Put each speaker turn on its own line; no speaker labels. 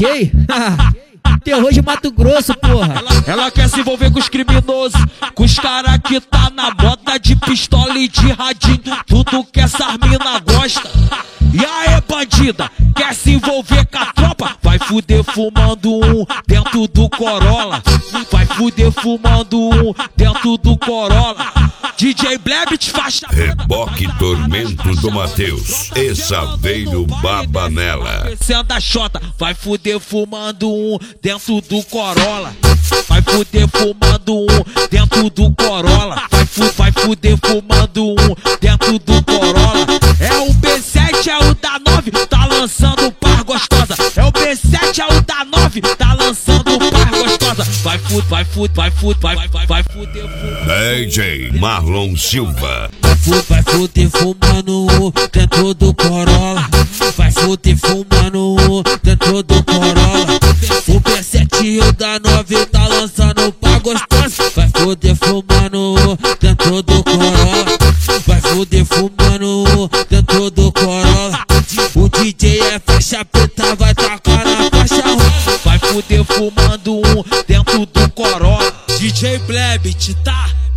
DJ? Terror de Mato Grosso, porra.
Ela quer se envolver com os criminosos, com os cara que tá na bota de pistola e de radinho, tudo que essas mina gosta. E aí, bandida, quer se envolver com a tropa? Vai fuder fumando um dentro do Corolla. Vai fuder fumando um dentro do Corolla. DJ Blebit faixa
Reboque Tormento do Matheus e Saveiro Babanella.
Descendo a chota, vai fuder fumando um dentro do Corolla. Vai fuder fumando um dentro do Corolla. Vai fuder fumando um dentro do Corolla. É o B7, é o da 9, tá lançando par gostosa. É o B7, é o da 9, tá lançando par gostosa. Vai fuder fumando.
DJ Marlon Silva.
Vai fuder fumando dentro do Corolla. Vai fuder fumando dentro do Corolla. O B7 e o da 9 tá lançando par gostosa. Vai fuder fumando dentro do Corolla. Vai fuder fumando dentro do Corolla. O DJ é faixa preta, vai tacar na faixa roxa. Vai fuder fumando dentro do Corolla. DJ Blebit, tá?